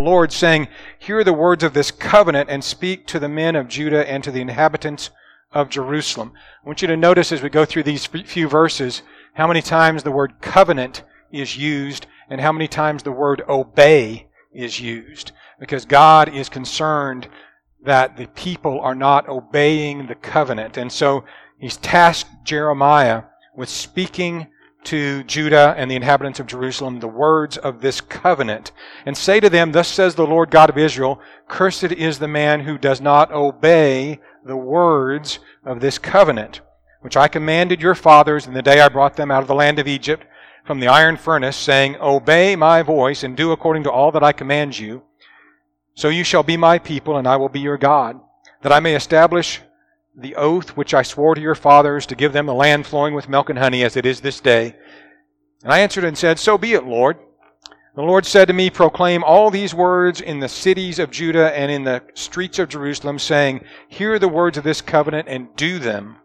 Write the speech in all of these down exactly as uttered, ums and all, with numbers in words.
Lord, saying, Hear the words of this covenant, and speak to the men of Judah and to the inhabitants of Jerusalem. I want you to notice as we go through these few verses how many times the word covenant is used and how many times the word obey is used. Because God is concerned that the people are not obeying the covenant. And so He's tasked Jeremiah with speaking to Judah and the inhabitants of Jerusalem the words of this covenant. And say to them, Thus says the Lord God of Israel, Cursed is the man who does not obey the words of this covenant, which I commanded your fathers in the day I brought them out of the land of Egypt from the iron furnace, saying, Obey my voice and do according to all that I command you. So you shall be my people, and I will be your God, that I may establish the oath which I swore to your fathers to give them the land flowing with milk and honey as it is this day. And I answered and said, So be it, Lord. The Lord said to me, Proclaim all these words in the cities of Judah and in the streets of Jerusalem, saying, Hear the words of this covenant and do them.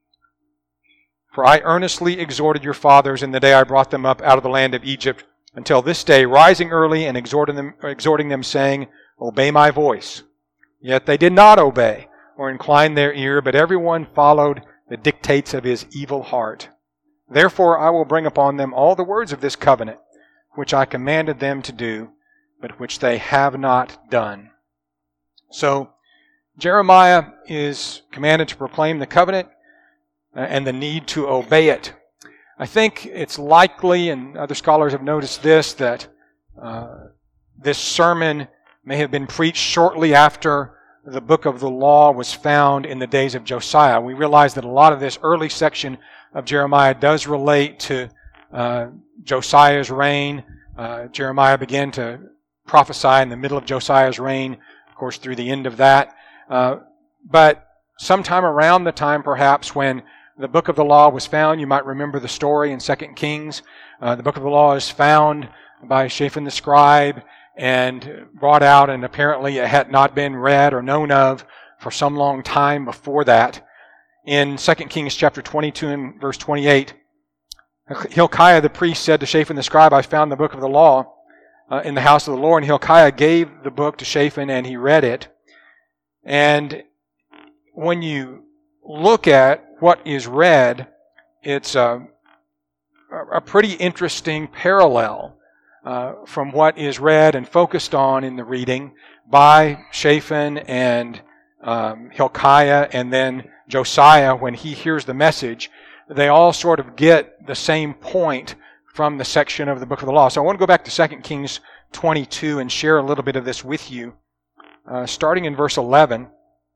For I earnestly exhorted your fathers in the day I brought them up out of the land of Egypt until this day, rising early and exhorting them, exhorting them saying, Obey my voice. Yet they did not obey or incline their ear, but everyone followed the dictates of his evil heart. Therefore I will bring upon them all the words of this covenant, which I commanded them to do, but which they have not done. So Jeremiah is commanded to proclaim the covenant and the need to obey it. I think it's likely, and other scholars have noticed this, that uh, this sermon may have been preached shortly after the book of the law was found in the days of Josiah. We realize that a lot of this early section of Jeremiah does relate to uh, Josiah's reign. Uh, Jeremiah began to prophesy in the middle of Josiah's reign, of course, through the end of that. Uh, but sometime around the time, perhaps, when the book of the law was found, you might remember the story in Second Kings. Uh, the book of the law is found by Shaphan the scribe and brought out, and apparently it had not been read or known of for some long time before that. In Second Kings chapter twenty-two and verse twenty-eight, Hilkiah the priest said to Shaphan the scribe, I found the book of the law uh, in the house of the Lord. And Hilkiah gave the book to Shaphan, and he read it. And when you look at what is read, it's a, a pretty interesting parallel uh, from what is read and focused on in the reading by Shaphan and um, Hilkiah, and then Josiah when he hears the message. They all sort of get the same point from the section of the book of the law. So I want to go back to Second Kings twenty-two and share a little bit of this with you. Uh, starting in verse eleven,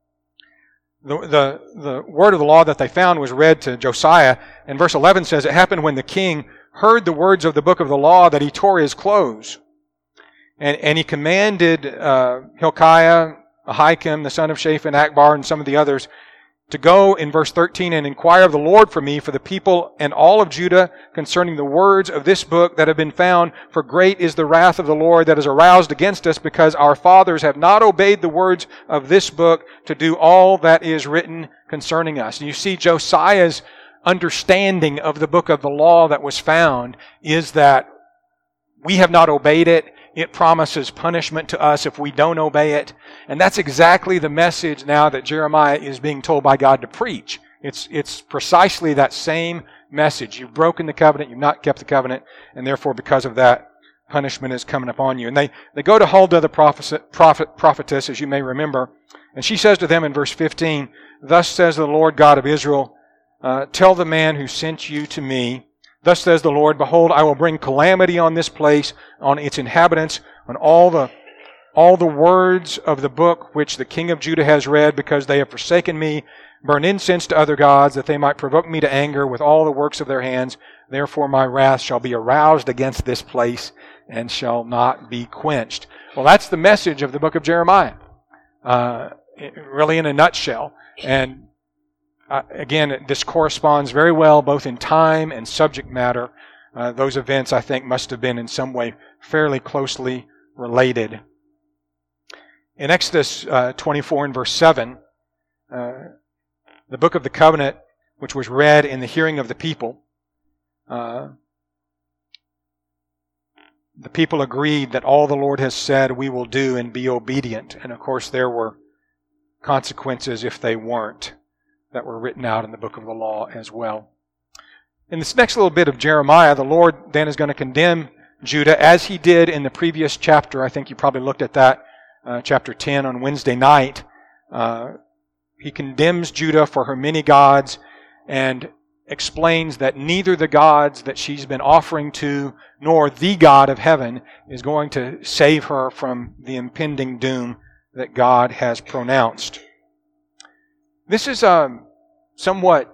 the, the, the word of the law that they found was read to Josiah, and verse eleven says, It happened when the king heard the words of the book of the law that he tore his clothes. And, and he commanded uh, Hilkiah, Ahikam, the son of Shaphan, Akbar, and some of the others, to go in verse thirteen and inquire of the Lord for me, for the people and all of Judah concerning the words of this book that have been found. For great is the wrath of the Lord that is aroused against us, because our fathers have not obeyed the words of this book to do all that is written concerning us. And you see Josiah's understanding of the book of the law that was found is that we have not obeyed it. It promises punishment to us if we don't obey it. And that's exactly the message now that Jeremiah is being told by God to preach. It's, it's precisely that same message. You've broken the covenant, you've not kept the covenant, and therefore because of that, punishment is coming upon you. And they, they go to Huldah the prophet, prophet, prophetess, as you may remember, and she says to them in verse fifteen, Thus says the Lord God of Israel, uh, Tell the man who sent you to me, Thus says the Lord, Behold, I will bring calamity on this place, on its inhabitants, on all the all the words of the book which the king of Judah has read, because they have forsaken me, burn incense to other gods, that they might provoke me to anger with all the works of their hands. Therefore my wrath shall be aroused against this place, and shall not be quenched. Well, that's the message of the book of Jeremiah, uh, really in a nutshell. And Uh, again, this corresponds very well both in time and subject matter. Uh, those events, I think, must have been in some way fairly closely related. In Exodus uh, twenty-four and verse seven, uh, the book of the covenant, which was read in the hearing of the people, uh, the people agreed that all the Lord has said we will do and be obedient. And of course there were consequences if they weren't that were written out in the book of the law as well. In this next little bit of Jeremiah, the Lord then is going to condemn Judah as he did in the previous chapter. I think you probably looked at that, uh, chapter ten on Wednesday night. Uh, he condemns Judah for her many gods and explains that neither the gods that she's been offering to nor the God of heaven is going to save her from the impending doom that God has pronounced. This is a somewhat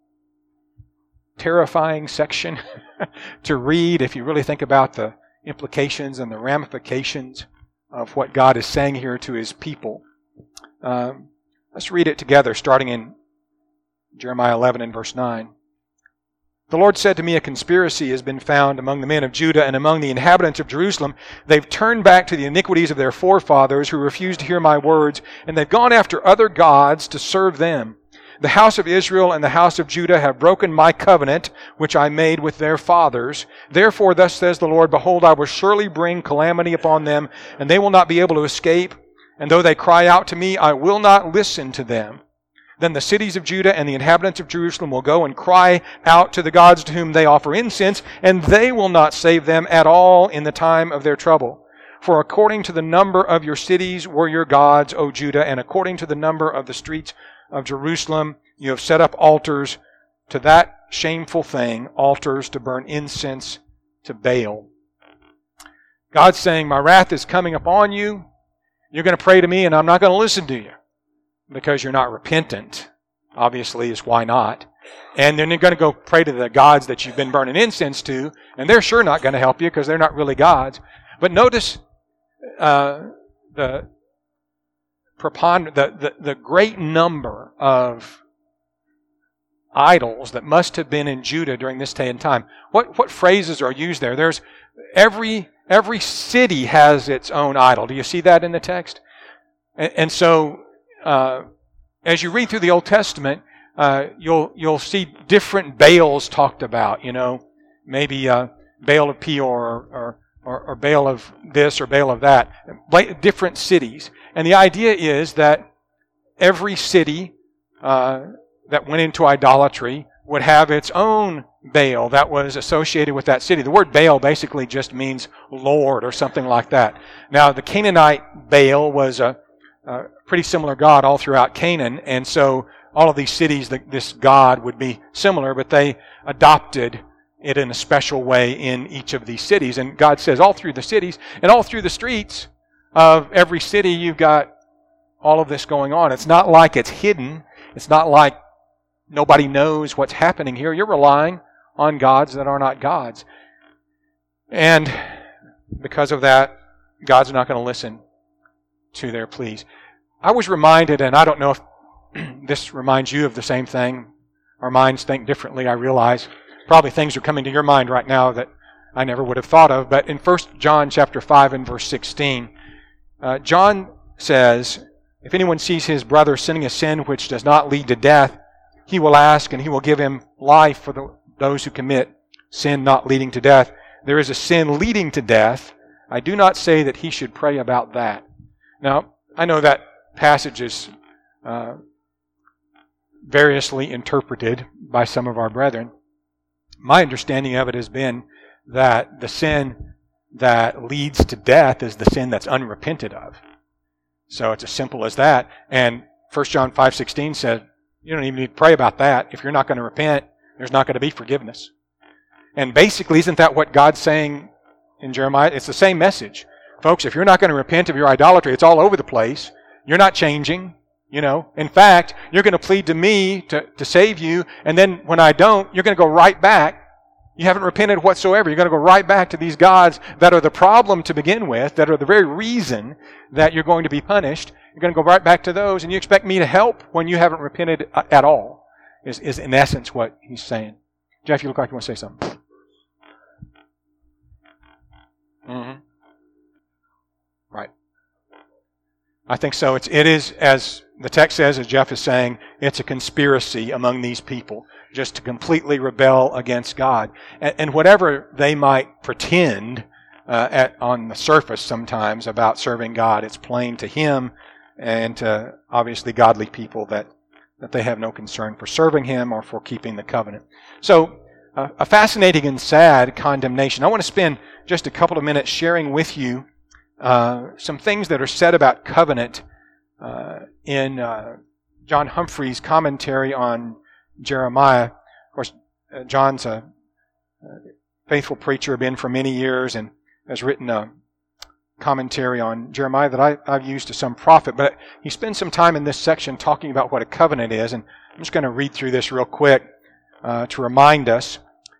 terrifying section to read if you really think about the implications and the ramifications of what God is saying here to His people. Um, let's read it together, starting in Jeremiah eleven and verse nine. The Lord said to me, a conspiracy has been found among the men of Judah and among the inhabitants of Jerusalem. They've turned back to the iniquities of their forefathers who refused to hear my words, and they've gone after other gods to serve them. The house of Israel and the house of Judah have broken my covenant, which I made with their fathers. Therefore, thus says the Lord, behold, I will surely bring calamity upon them, and they will not be able to escape. And though they cry out to me, I will not listen to them. Then the cities of Judah and the inhabitants of Jerusalem will go and cry out to the gods to whom they offer incense, and they will not save them at all in the time of their trouble. For according to the number of your cities were your gods, O Judah, and according to the number of the streets of Jerusalem, you have set up altars to that shameful thing, altars to burn incense to Baal. God's saying, my wrath is coming upon you. You're going to pray to me, and I'm not going to listen to you. Because you're not repentant, obviously, is why not. And then you're going to go pray to the gods that you've been burning incense to, and they're sure not going to help you because they're not really gods. But notice uh, the, preponder- the, the the great number of idols that must have been in Judah during this day and time. What what phrases are used there? There's every every city has its own idol. Do you see that in the text? And, and so. Uh, as you read through the Old Testament, uh, you'll you'll see different Baals talked about. You know, maybe uh, Baal of Peor or, or or Baal of this or Baal of that. Different cities, and the idea is that every city uh, that went into idolatry would have its own Baal that was associated with that city. The word Baal basically just means Lord or something like that. Now, the Canaanite Baal was a Uh, pretty similar god all throughout Canaan, and so all of these cities, the, this god would be similar, but they adopted it in a special way in each of these cities. And God says all through the cities and all through the streets of every city, you've got all of this going on. It's not like it's hidden. It's not like nobody knows what's happening here. You're relying on gods that are not gods. And because of that, God's not going to listen to their pleas. I was reminded, and I don't know if this reminds you of the same thing. Our minds think differently, I realize. Probably things are coming to your mind right now that I never would have thought of. But in First John chapter five and verse sixteen, uh, John says, if anyone sees his brother sinning a sin which does not lead to death, he will ask and he will give him life for the, those who commit sin not leading to death. There is a sin leading to death. I do not say that he should pray about that. Now, I know that passage is uh, variously interpreted by some of our brethren. My understanding of it has been that the sin that leads to death is the sin that's unrepented of. So it's as simple as that. And First John five sixteen says, you don't even need to pray about that. If you're not going to repent, there's not going to be forgiveness. And basically, isn't that what God's saying in Jeremiah? It's the same message. Folks, if you're not going to repent of your idolatry, it's all over the place. You're not changing, you know. In fact, you're going to plead to me to, to save you, and then when I don't, you're going to go right back. You haven't repented whatsoever. You're going to go right back to these gods that are the problem to begin with, that are the very reason that you're going to be punished. You're going to go right back to those, and you expect me to help when you haven't repented at all, is, is in essence what he's saying. Jeff, you look like you want to say something. Mm-hmm. Right. I think so. It's, it is, as the text says, as Jeff is saying, it's a conspiracy among these people just to completely rebel against God. And, and whatever they might pretend uh, at, on the surface sometimes about serving God. It's plain to him and to obviously godly people that, that they have no concern for serving him or for keeping the covenant. So, uh, a fascinating and sad condemnation. I want to spend just a couple of minutes sharing with you uh, some things that are said about covenant uh, in uh, John Humphrey's commentary on Jeremiah. Of course, uh, John's a, a faithful preacher, been for many years, and has written a commentary on Jeremiah that I, I've used to some profit. But he spends some time in this section talking about what a covenant is, and I'm just going to read through this real quick uh, to remind us.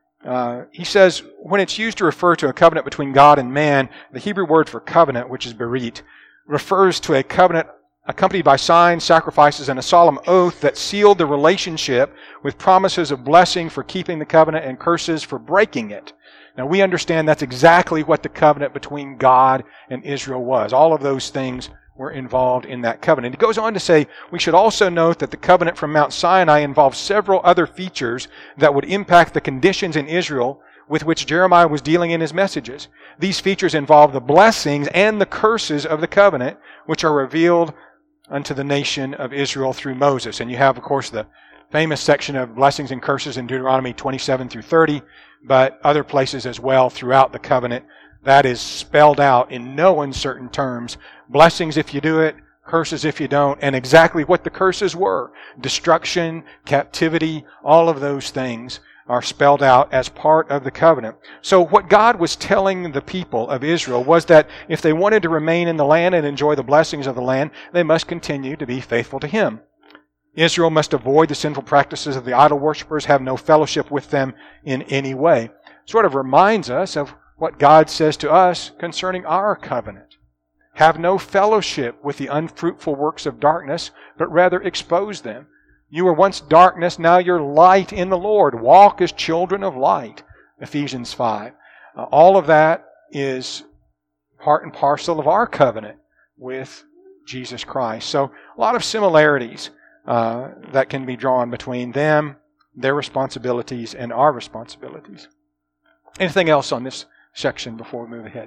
Uh, he says, when it's used to refer to a covenant between God and man, the Hebrew word for covenant, which is berit, refers to a covenant accompanied by signs, sacrifices, and a solemn oath that sealed the relationship with promises of blessing for keeping the covenant and curses for breaking it. Now we understand that's exactly what the covenant between God and Israel was. All of those things were involved in that covenant. He goes on to say, we should also note that the covenant from Mount Sinai involves several other features that would impact the conditions in Israel with which Jeremiah was dealing in his messages. These features involve the blessings and the curses of the covenant, which are revealed unto the nation of Israel through Moses. And you have, of course, the famous section of blessings and curses in Deuteronomy twenty-seven through thirty, but other places as well throughout the covenant. That is spelled out in no uncertain terms. Blessings if you do it, curses if you don't, and exactly what the curses were. Destruction, captivity, all of those things are spelled out as part of the covenant. So what God was telling the people of Israel was that if they wanted to remain in the land and enjoy the blessings of the land, they must continue to be faithful to Him. Israel must avoid the sinful practices of the idol worshippers, have no fellowship with them in any way. Sort of reminds us of what God says to us concerning our covenant. Have no fellowship with the unfruitful works of darkness, but rather expose them. You were once darkness, now you're light in the Lord. Walk as children of light. Ephesians five. Uh, all of that is part and parcel of our covenant with Jesus Christ. So a lot of similarities uh, that can be drawn between them, their responsibilities, and our responsibilities. Anything else on this section before we move ahead?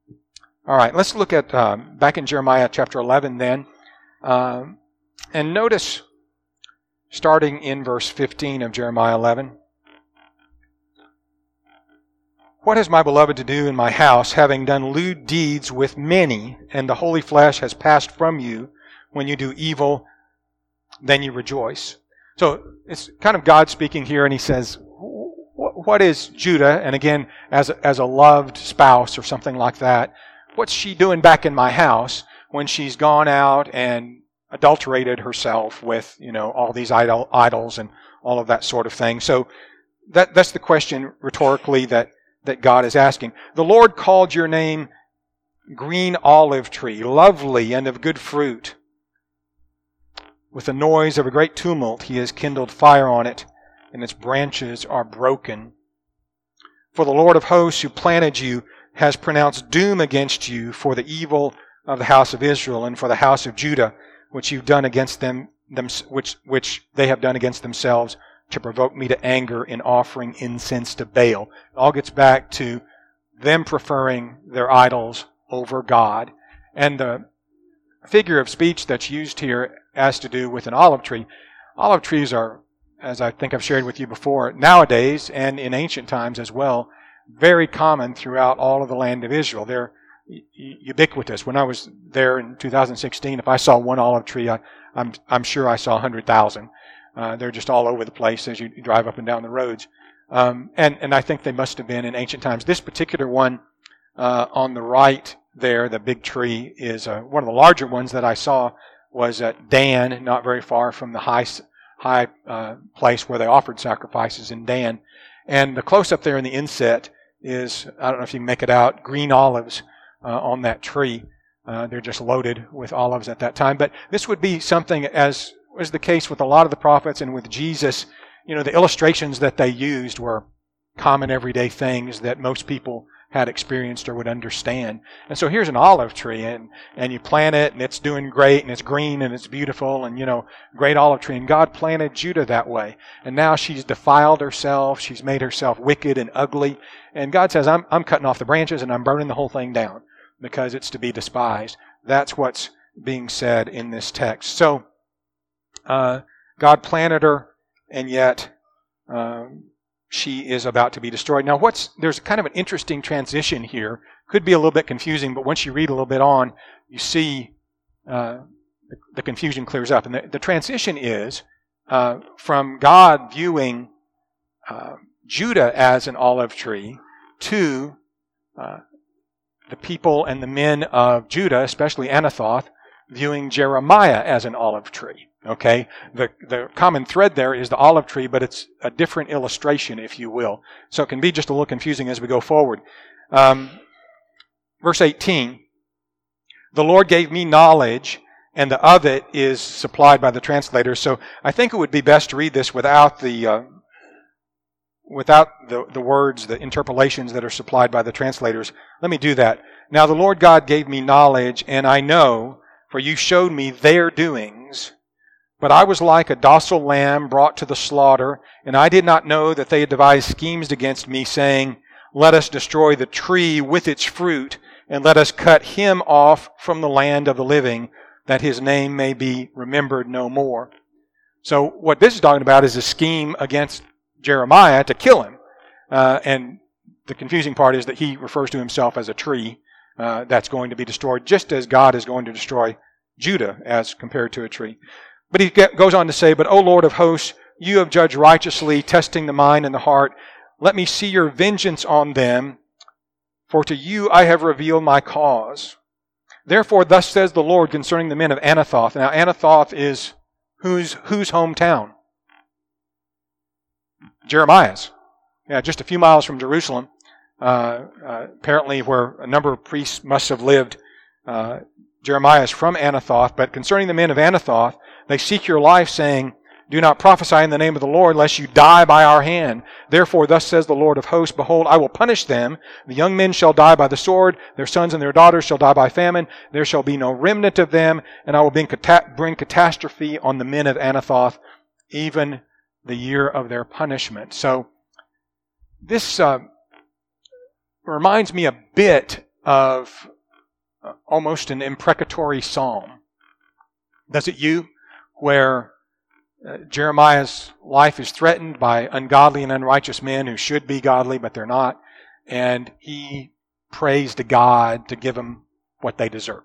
All right, let's look at um, back in Jeremiah chapter eleven then. Um, and notice, starting in verse fifteen of Jeremiah eleven, what has my beloved to do in my house, having done lewd deeds with many, and the holy flesh has passed from you? When you do evil, then you rejoice. So it's kind of God speaking here, and He says, what is Judah? And again, as a, as a loved spouse or something like that, what's she doing back in my house when she's gone out and adulterated herself with, you know, all these idol, idols and all of that sort of thing? So that that's the question rhetorically that, that God is asking. The Lord called your name green olive tree, lovely and of good fruit. With the noise of a great tumult, He has kindled fire on it, and its branches are broken. For the Lord of hosts who planted you has pronounced doom against you for the evil of the house of Israel and for the house of Judah, which you've done against them, them which which they have done against themselves, to provoke me to anger in offering incense to Baal. It all gets back to them preferring their idols over God. And the figure of speech that's used here has to do with an olive tree. Olive trees are, as I think I've shared with you before, nowadays and in ancient times as well, very common throughout all of the land of Israel. They're ubiquitous. When I was there in two thousand sixteen, if I saw one olive tree, I, I'm I'm sure I saw one hundred thousand. Uh, they're just all over the place as you drive up and down the roads. Um, and, and I think they must have been in ancient times. This particular one uh, on the right there, the big tree, is uh, one of the larger ones that I saw was at Dan, not very far from the high high uh, place where they offered sacrifices in Dan. And the close-up there in the inset is, I don't know if you can make it out, green olives uh, on that tree. Uh, they're just loaded with olives at that time. But this would be something, as was the case with a lot of the prophets and with Jesus, you know, the illustrations that they used were common everyday things that most people had experienced or would understand. And so here's an olive tree, and, and you plant it, and it's doing great, and it's green, and it's beautiful, and, you know, great olive tree. And God planted Judah that way. And now she's defiled herself. She's made herself wicked and ugly. And God says, I'm, I'm cutting off the branches, and I'm burning the whole thing down because it's to be despised. That's what's being said in this text. So, uh, God planted her, and yet um, she is about to be destroyed. Now, what's there's kind of an interesting transition here. Could be a little bit confusing, but once you read a little bit on, you see uh, the, the confusion clears up. And the, the transition is uh, from God viewing uh, Judah as an olive tree to uh, the people and the men of Judah, especially Anathoth, viewing Jeremiah as an olive tree. Okay, the the common thread there is the olive tree, but it's a different illustration, if you will. So it can be just a little confusing as we go forward. Um, verse eighteen, the Lord gave me knowledge, and the of it is supplied by the translators. So I think it would be best to read this without the uh, without the, the words, the interpolations that are supplied by the translators. Let me do that. Now the Lord God gave me knowledge, and I know, for you showed me their doings. But I was like a docile lamb brought to the slaughter, and I did not know that they had devised schemes against me, saying, let us destroy the tree with its fruit, and let us cut him off from the land of the living, that his name may be remembered no more. So what this is talking about is a scheme against Jeremiah to kill him. Uh, and the confusing part is that he refers to himself as a tree uh, that's going to be destroyed, just as God is going to destroy Judah as compared to a tree. But he goes on to say, but O Lord of hosts, you have judged righteously, testing the mind and the heart. Let me see your vengeance on them, for to you I have revealed my cause. Therefore, thus says the Lord concerning the men of Anathoth. Now, Anathoth is whose, whose hometown? Jeremiah's. Yeah, just a few miles from Jerusalem, uh, uh, apparently where a number of priests must have lived. Uh, Jeremiah is from Anathoth, but concerning the men of Anathoth, they seek your life, saying, do not prophesy in the name of the Lord, lest you die by our hand. Therefore, thus says the Lord of hosts, behold, I will punish them. The young men shall die by the sword, their sons and their daughters shall die by famine. There shall be no remnant of them, and I will bring, cata- bring catastrophe on the men of Anathoth, even the year of their punishment. So, this uh, reminds me a bit of uh, almost an imprecatory psalm. Does it you? Where uh, Jeremiah's life is threatened by ungodly and unrighteous men who should be godly, but they're not. And he prays to God to give them what they deserve.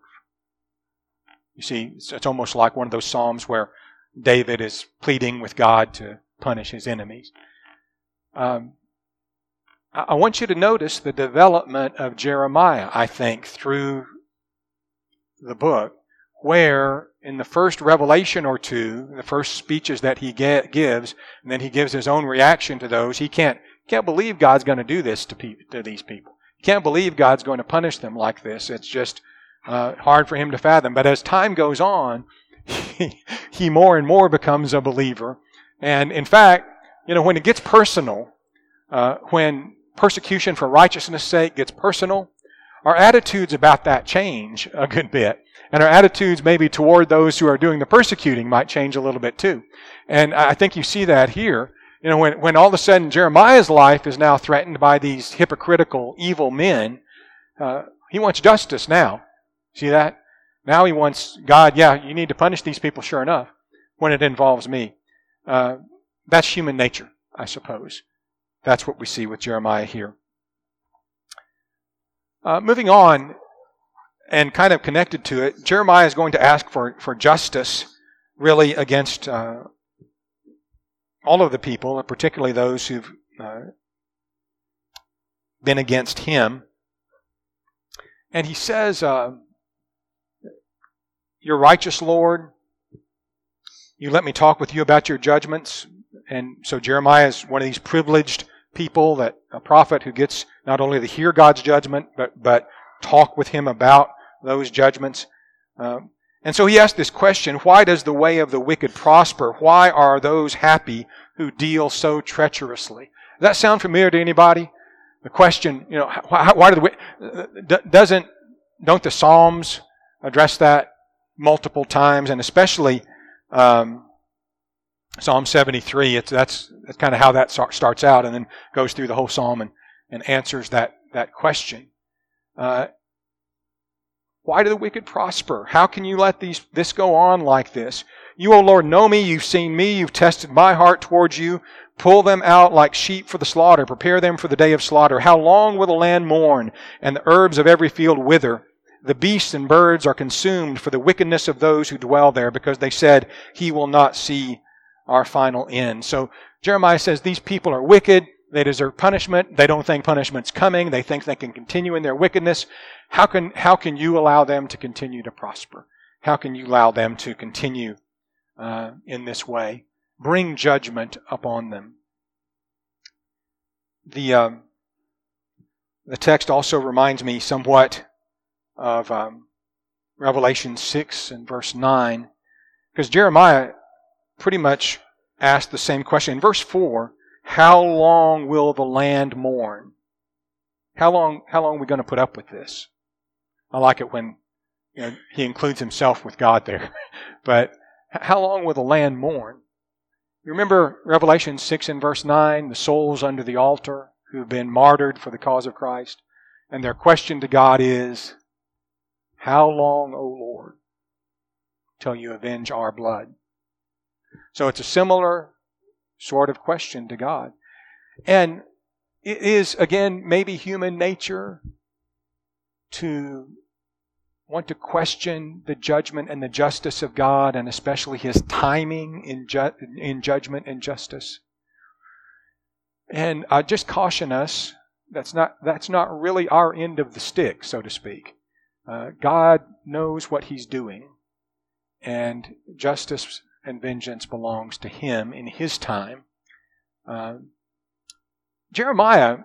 You see, it's, it's almost like one of those psalms where David is pleading with God to punish his enemies. Um, I, I want you to notice the development of Jeremiah, I think, through the book, where in the first revelation or two, the first speeches that he get, gives, and then he gives his own reaction to those, he can't can't believe God's going to do this to, pe- to these people. He can't believe God's going to punish them like this. It's just uh, hard for him to fathom. But as time goes on, he, he more and more becomes a believer. And in fact, you know, when it gets personal, uh, when persecution for righteousness' sake gets personal, our attitudes about that change a good bit. And our attitudes maybe toward those who are doing the persecuting might change a little bit too. And I think you see that here. You know, when, when all of a sudden Jeremiah's life is now threatened by these hypocritical, evil men, uh, he wants justice now. See that? Now he wants God, yeah, you need to punish these people, sure enough, when it involves me. Uh, that's human nature, I suppose. That's what we see with Jeremiah here. Uh, moving on, and kind of connected to it, Jeremiah is going to ask for, for justice, really, against uh, all of the people, particularly those who've uh, been against him. And he says, uh, you're righteous, Lord. You let me talk with you about your judgments. And so Jeremiah is one of these privileged people, that a prophet who gets not only to hear God's judgment, but, but talk with him about those judgments. Um, and so he asked this question, why does the way of the wicked prosper? Why are those happy who deal so treacherously? Does that sound familiar to anybody? the question, you know, why, why do the doesn't don't the Psalms address that multiple times, and especially um, Psalm seventy-three? It's that's that's kind of how that starts out, and then goes through the whole psalm and, and answers that that question. Uh, why do the wicked prosper? How can you let these this go on like this? You, O Lord, know me. You've seen me. You've tested my heart towards you. Pull them out like sheep for the slaughter. Prepare them for the day of slaughter. How long will the land mourn, and the herbs of every field wither? The beasts and birds are consumed for the wickedness of those who dwell there, because they said, he will not see our final end. So Jeremiah says these people are wicked. They deserve punishment. They don't think punishment's coming. They think they can continue in their wickedness. How can, how can you allow them to continue to prosper? How can you allow them to continue uh, in this way? Bring judgment upon them. The um, the text also reminds me somewhat of um, Revelation six and verse nine, because Jeremiah pretty much asked the same question. In verse four, how long will the land mourn? How long, how long are we going to put up with this? I like it when you know, he includes himself with God there. But how long will the land mourn? You remember Revelation six and verse nine, the souls under the altar who have been martyred for the cause of Christ. And their question to God is, how long, O Lord, till you avenge our blood? So it's a similar sort of question to God. And it is, again, maybe human nature to want to question the judgment and the justice of God, and especially His timing in, ju- in judgment and justice. And I just caution us, that's not, that's not really our end of the stick, so to speak. Uh, God knows what He's doing, and justice and vengeance belongs to Him in His time. Uh, Jeremiah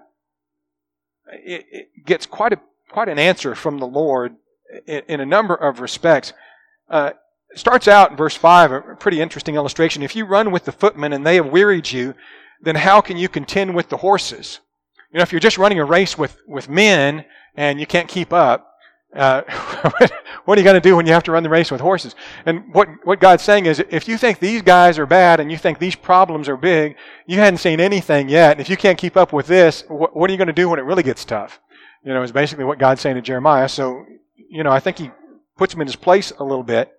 it, it gets quite a quite an answer from the Lord in, in a number of respects. Uh, it starts out in verse five, a pretty interesting illustration. If you run with the footmen and they have wearied you, then how can you contend with the horses? You know, if you're just running a race with, with men and you can't keep up, uh, what are you going to do when you have to run the race with horses? And what, what God's saying is, if you think these guys are bad and you think these problems are big, you hadn't seen anything yet. And if you can't keep up with this, what, what are you going to do when it really gets tough? You know, is basically what God's saying to Jeremiah. So, you know, I think He puts him in his place a little bit.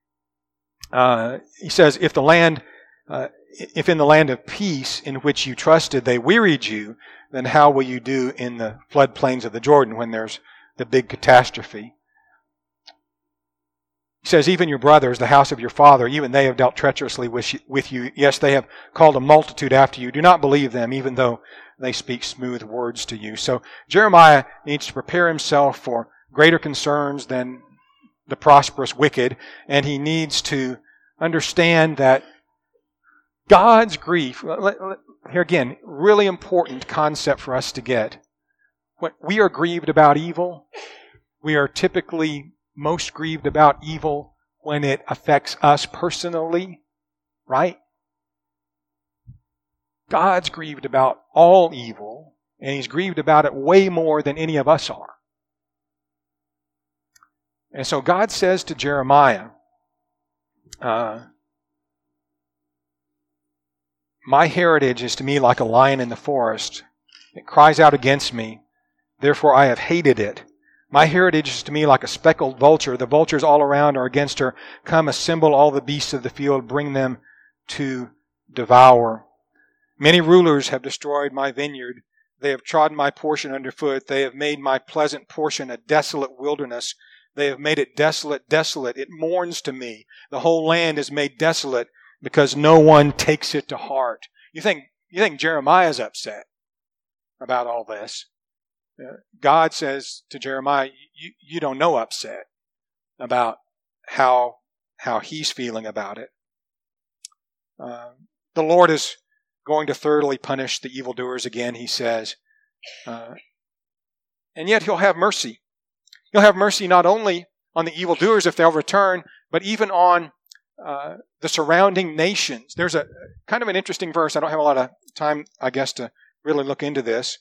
Uh, he says, if the land, uh, if in the land of peace in which you trusted they wearied you, then how will you do in the floodplains of the Jordan when there's the big catastrophe? He says, even your brothers, the house of your father, even they have dealt treacherously with you, with you. Yes, they have called a multitude after you. Do not believe them, even though they speak smooth words to you. So Jeremiah needs to prepare himself for greater concerns than the prosperous wicked, and he needs to understand that God's grief, here again, really important concept for us to get. When we are grieved about evil, we are typically most grieved about evil when it affects us personally, right? God's grieved about all evil, and He's grieved about it way more than any of us are. And so God says to Jeremiah, uh, my heritage is to me like a lion in the forest. It cries out against me. Therefore I have hated it. My heritage is to me like a speckled vulture. The vultures all around are against her. Come, assemble all the beasts of the field. Bring them to devour. Many rulers have destroyed my vineyard. They have trodden my portion underfoot. They have made my pleasant portion a desolate wilderness. They have made it desolate, desolate. It mourns to me. The whole land is made desolate because no one takes it to heart. You think, you think Jeremiah's upset about all this? God says to Jeremiah, you, you don't know upset about how, how he's feeling about it. Uh, the Lord is going to thoroughly punish the evildoers again, he says. Uh, and yet He'll have mercy. He'll have mercy not only on the evildoers if they'll return, but even on uh, the surrounding nations. There's a kind of an interesting verse. I don't have a lot of time, I guess, to really look into this.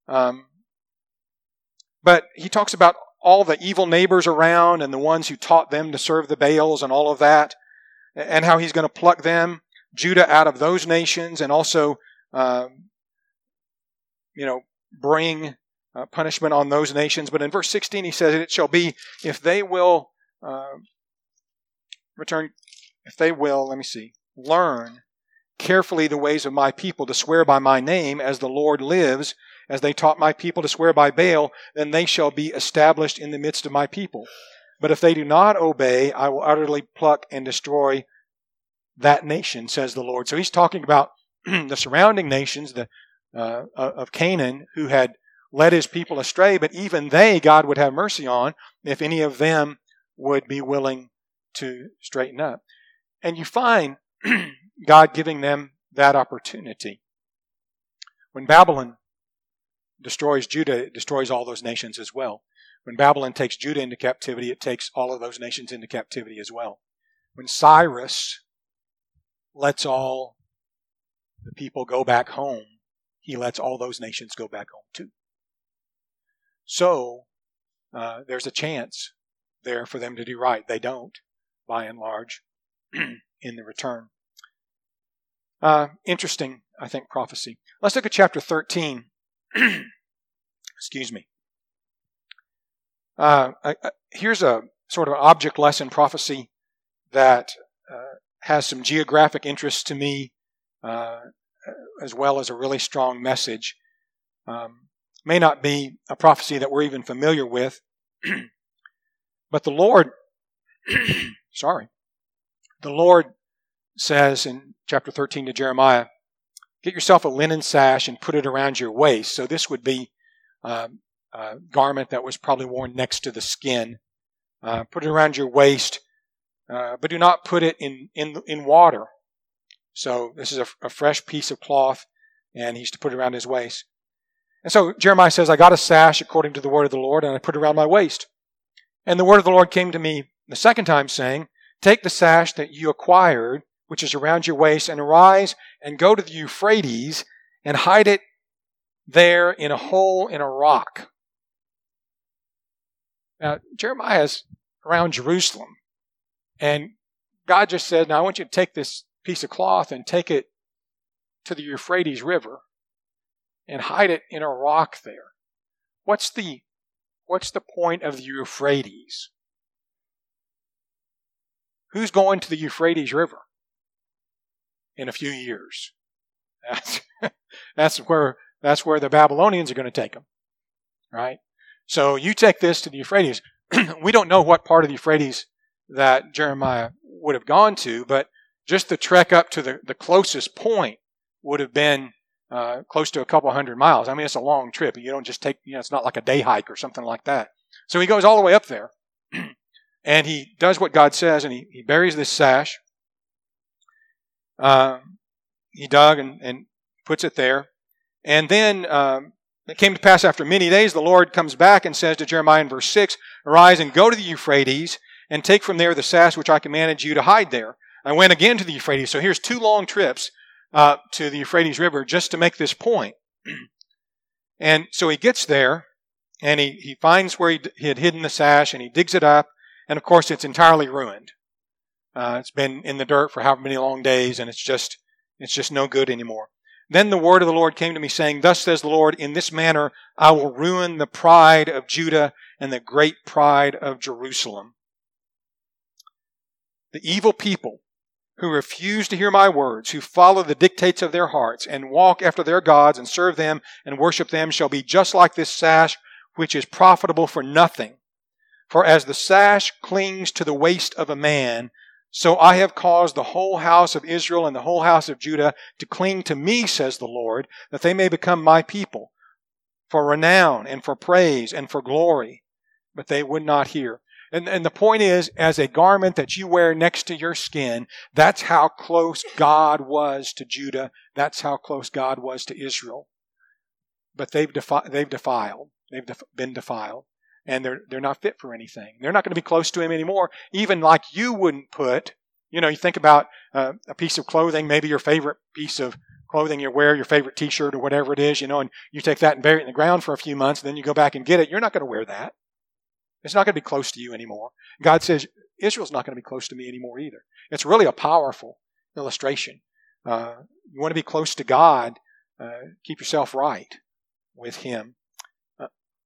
Um, but he talks about all the evil neighbors around and the ones who taught them to serve the Baals and all of that, and how he's going to pluck them, Judah, out of those nations, and also, uh, you know, bring uh, punishment on those nations. But in verse sixteen, he says, "It shall be if they will uh, return, if they will, let me see, learn carefully the ways of my people to swear by my name, as the Lord lives, as they taught my people to swear by Baal, then they shall be established in the midst of my people. But if they do not obey, I will utterly pluck and destroy that nation, says the Lord." So he's talking about the surrounding nations the, uh, of Canaan who had led his people astray, but even they, God would have mercy on if any of them would be willing to straighten up. And you find God giving them that opportunity. When Babylon destroys Judah, it destroys all those nations as well. When Babylon takes Judah into captivity, it takes all of those nations into captivity as well. When Cyrus lets all the people go back home, he lets all those nations go back home too. So, uh, there's a chance there for them to do right. They don't, by and large, in the return. Uh, interesting, I think, prophecy. Let's look at chapter thirteen. Excuse me. Uh, I, I, here's a sort of object lesson prophecy that uh, has some geographic interest to me, uh, as well as a really strong message. Um, may not be a prophecy that we're even familiar with, but the Lord, sorry, the Lord says in chapter thirteen to Jeremiah, "Get yourself a linen sash and put it around your waist." So this would be um, a garment that was probably worn next to the skin. Uh, put it around your waist, uh, but do not put it in, in, in water. So this is a, a fresh piece of cloth, and he's to put it around his waist. And so Jeremiah says, "I got a sash according to the word of the Lord, and I put it around my waist. And the word of the Lord came to me the second time, saying, Take the sash that you acquired, which is around your waist, and arise and go to the Euphrates and hide it there in a hole in a rock." Now, Jeremiah's around Jerusalem, and God just said, "Now I want you to take this piece of cloth and take it to the Euphrates River and hide it in a rock there." What's the, what's the point of the Euphrates? Who's going to the Euphrates River in a few years? That's, that's where that's where the Babylonians are going to take them, right? So you take this to the Euphrates. We don't know what part of the Euphrates that Jeremiah would have gone to, but just the trek up to the, the closest point would have been uh, close to a couple hundred miles. I mean, it's a long trip. You don't just take, you know, it's not like a day hike or something like that. So he goes all the way up there, and he does what God says, and he, he buries this sash. Uh, he dug and, and puts it there. And then um, it came to pass after many days, the Lord comes back and says to Jeremiah in verse six, "Arise and go to the Euphrates, and take from there the sash which I commanded you to hide there." I went again to the Euphrates. So here's two long trips uh, to the Euphrates River just to make this point. And so he gets there, and he, he finds where he, he had hidden the sash, and he digs it up, and of course it's entirely ruined. Uh, it's been in the dirt for however many long days, and it's just it's just no good anymore. Then the word of the Lord came to me, saying, "Thus says the Lord, in this manner I will ruin the pride of Judah and the great pride of Jerusalem." The evil people who refuse to hear my words, who follow the dictates of their hearts, and walk after their gods, and serve them, and worship them, shall be just like this sash, which is profitable for nothing. For as the sash clings to the waist of a man, so I have caused the whole house of Israel and the whole house of Judah to cling to me, says the Lord, that they may become my people, for renown and for praise and for glory. But they would not hear. And, and the point is, as a garment that you wear next to your skin, that's how close God was to Judah. That's how close God was to Israel. But they've, defi- they've defiled. They've def- been defiled. And they're they're not fit for anything. They're not going to be close to him anymore. Even like you wouldn't put, you know, you think about uh, a piece of clothing, maybe your favorite piece of clothing you wear, your favorite t-shirt or whatever it is, you know, and you take that and bury it in the ground for a few months, and then you go back and get it, you're not going to wear that. It's not going to be close to you anymore. God says, Israel's not going to be close to me anymore either. It's really a powerful illustration. Uh, you want to be close to God, uh, keep yourself right with Him. Uh,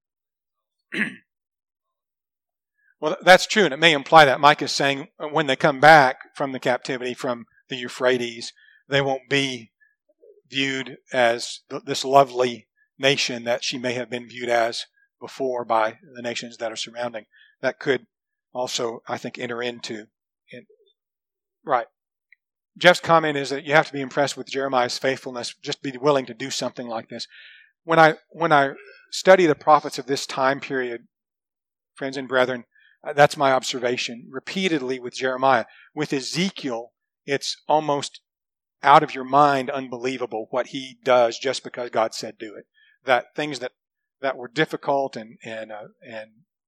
well, that's true, and it may imply that. Mike is saying when they come back from the captivity from the Euphrates, they won't be viewed as th- this lovely nation that she may have been viewed as before by the nations that are surrounding. That could also, I think, enter into it. Right. Jeff's comment is that you have to be impressed with Jeremiah's faithfulness, just be willing to do something like this. When I when I study the prophets of this time period, friends and brethren, that's my observation repeatedly with Jeremiah. With Ezekiel, it's almost out of your mind unbelievable what he does just because God said do it. That things that, that were difficult and and uh, and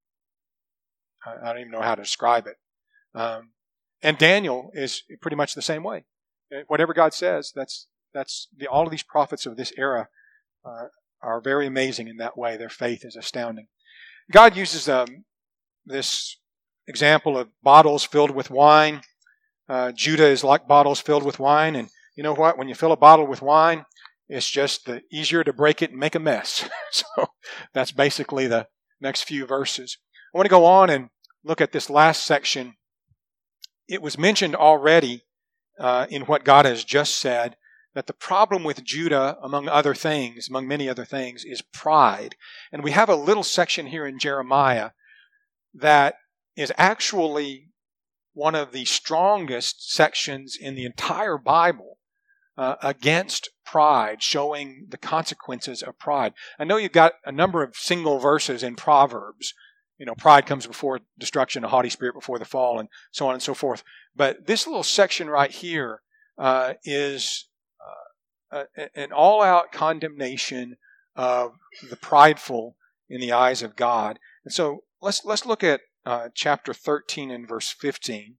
I don't even know how to describe it. Um, and Daniel is pretty much the same way. Whatever God says, that's that's the, all of these prophets of this era uh, are very amazing in that way. Their faith is astounding. God uses um, this example of bottles filled with wine. Uh, Judah is like bottles filled with wine, and you know what? When you fill a bottle with wine, it's just the easier to break it and make a mess. So that's basically the next few verses. I want to go on and look at this last section. It was mentioned already uh, in what God has just said that the problem with Judah, among other things, among many other things, is pride. And we have a little section here in Jeremiah that is actually one of the strongest sections in the entire Bible uh, against pride, showing the consequences of pride. I know you've got a number of single verses in Proverbs. You know, pride comes before destruction, a haughty spirit before the fall, and so on and so forth. But this little section right here uh, is uh, a, an all-out condemnation of the prideful in the eyes of God. And so let's let's look at uh, chapter thirteen and verse fifteen.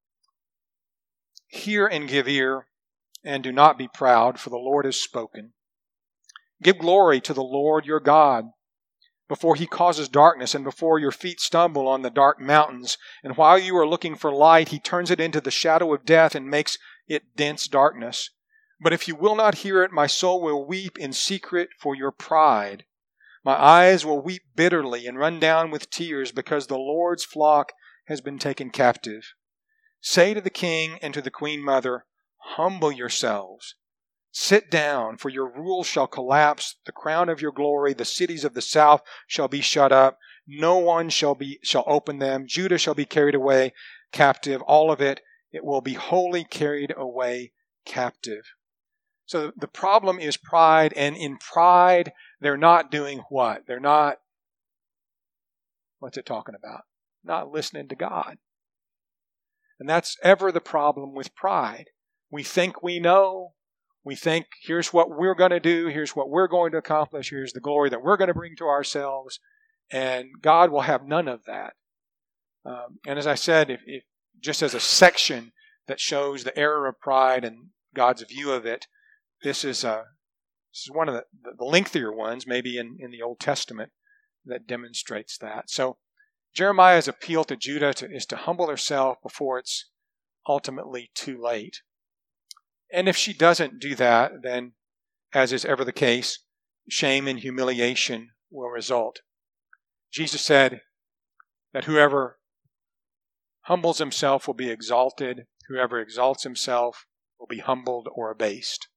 Hear and give ear, and do not be proud, for the Lord has spoken. Give glory to the Lord your God, before He causes darkness, and before your feet stumble on the dark mountains. And while you are looking for light, He turns it into the shadow of death and makes it dense darkness. But if you will not hear it, my soul will weep in secret for your pride. My eyes will weep bitterly and run down with tears, because the Lord's flock has been taken captive. Say to the king and to the queen mother, humble yourselves. Sit down, for your rule shall collapse, the crown of your glory, the cities of the south shall be shut up. No one shall be shall open them. Judah shall be carried away captive. All of it, it will be wholly carried away captive. So the problem is pride, and in pride, they're not doing what? They're not, what's it talking about? Not listening to God. And that's ever the problem with pride. We think we know. We think, here's what we're going to do, here's what we're going to accomplish, here's the glory that we're going to bring to ourselves, and God will have none of that. Um, and as I said, if, if just as a section that shows the error of pride and God's view of it, this is a this is one of the, the lengthier ones, maybe in, in the Old Testament, that demonstrates that. So Jeremiah's appeal to Judah to, is to humble herself before it's ultimately too late. And if she doesn't do that, then, as is ever the case, shame and humiliation will result. Jesus said that whoever humbles himself will be exalted, whoever exalts himself will be humbled or abased.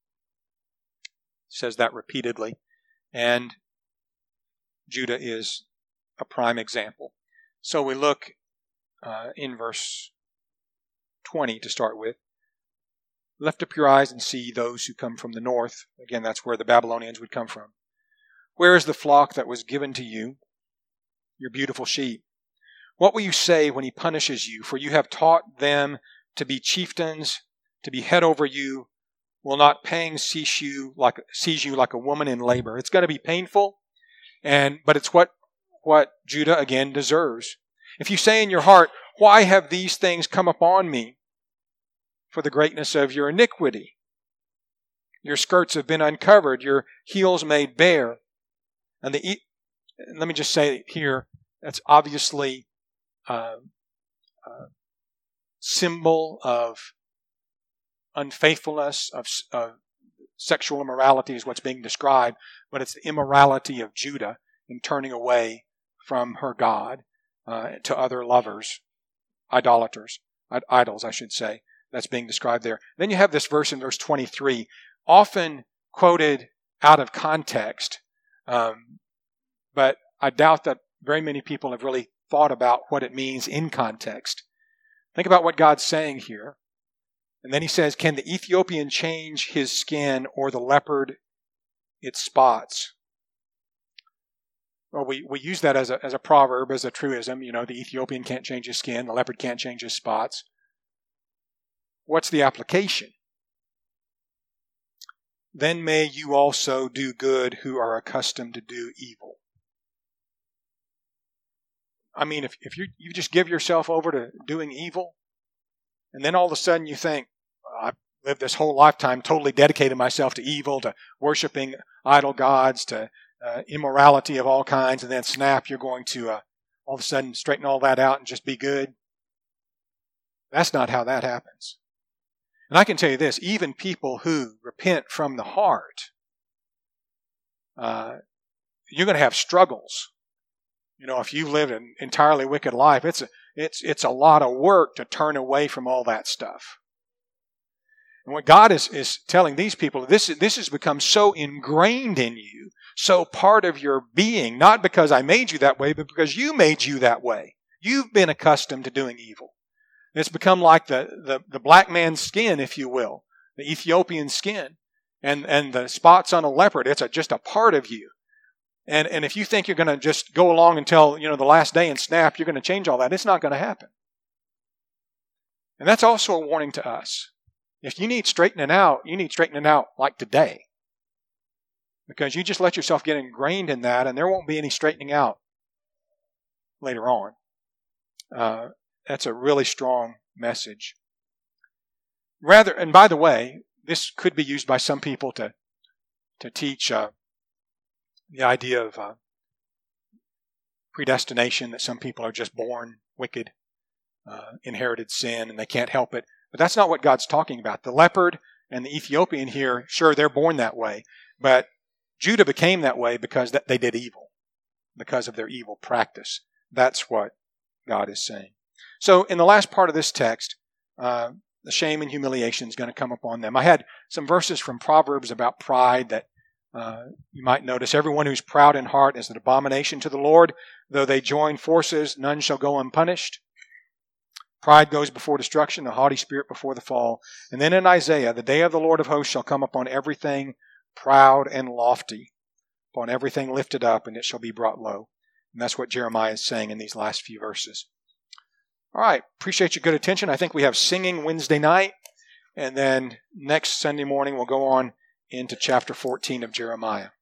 He says that repeatedly, and Judah is a prime example. So we look uh, in verse twenty to start with. Lift up your eyes and see those who come from the north. Again, that's where the Babylonians would come from. Where is the flock that was given to you, your beautiful sheep? What will you say when he punishes you? For you have taught them to be chieftains, to be head over you. Will not pang seize you like seize you like a woman in labor? It's going to be painful, and but it's what what Judah again deserves. If you say in your heart, why have these things come upon me? For the greatness of your iniquity. Your skirts have been uncovered, your heels made bare. And the e- let me just say here, that's obviously a, a symbol of unfaithfulness, of, of sexual immorality is what's being described, but it's the immorality of Judah in turning away from her God uh, to other lovers, idolaters, idols, I should say. That's being described there. Then you have this verse in verse twenty-three, often quoted out of context, um, but I doubt that very many people have really thought about what it means in context. Think about what God's saying here. And then he says, can the Ethiopian change his skin or the leopard its spots? Well, we, we use that as a, as a proverb, as a truism. You know, the Ethiopian can't change his skin, the leopard can't change his spots. What's the application? Then may you also do good who are accustomed to do evil. I mean, if, if you, you just give yourself over to doing evil, and then all of a sudden you think, I've lived this whole lifetime totally dedicated myself to evil, to worshiping idol gods, to uh, immorality of all kinds, and then snap, you're going to uh, all of a sudden straighten all that out and just be good. That's not how that happens. And I can tell you this, even people who repent from the heart, uh, you're going to have struggles. You know, if you live an entirely wicked life, it's a, it's, it's a lot of work to turn away from all that stuff. And what God is, is telling these people, this, this has become so ingrained in you, so part of your being, not because I made you that way, but because you made you that way. You've been accustomed to doing evil. It's become like the, the, the black man's skin, if you will, the Ethiopian skin, and, and the spots on a leopard. It's a, just a part of you. And, and if you think you're going to just go along until, you know, the last day and snap, you're going to change all that, it's not going to happen. And that's also a warning to us. If you need straightening out, you need straightening out like today. Because you just let yourself get ingrained in that, and there won't be any straightening out later on. Uh, that's a really strong message. Rather, and by the way, this could be used by some people to to teach uh, the idea of uh, predestination, that some people are just born wicked, uh, inherited sin, and they can't help it. But that's not what God's talking about. The leopard and the Ethiopian here, sure, they're born that way, but Judah became that way because they did evil, because of their evil practice. That's what God is saying. So in the last part of this text, uh, the shame and humiliation is going to come upon them. I had some verses from Proverbs about pride that uh, you might notice. Everyone who's proud in heart is an abomination to the Lord. Though they join forces, none shall go unpunished. Pride goes before destruction, the haughty spirit before the fall. And then in Isaiah, the day of the Lord of hosts shall come upon everything proud and lofty, upon everything lifted up, and it shall be brought low. And that's what Jeremiah is saying in these last few verses. All right, appreciate your good attention. I think we have singing Wednesday night, and then next Sunday morning we'll go on into chapter fourteen of Jeremiah.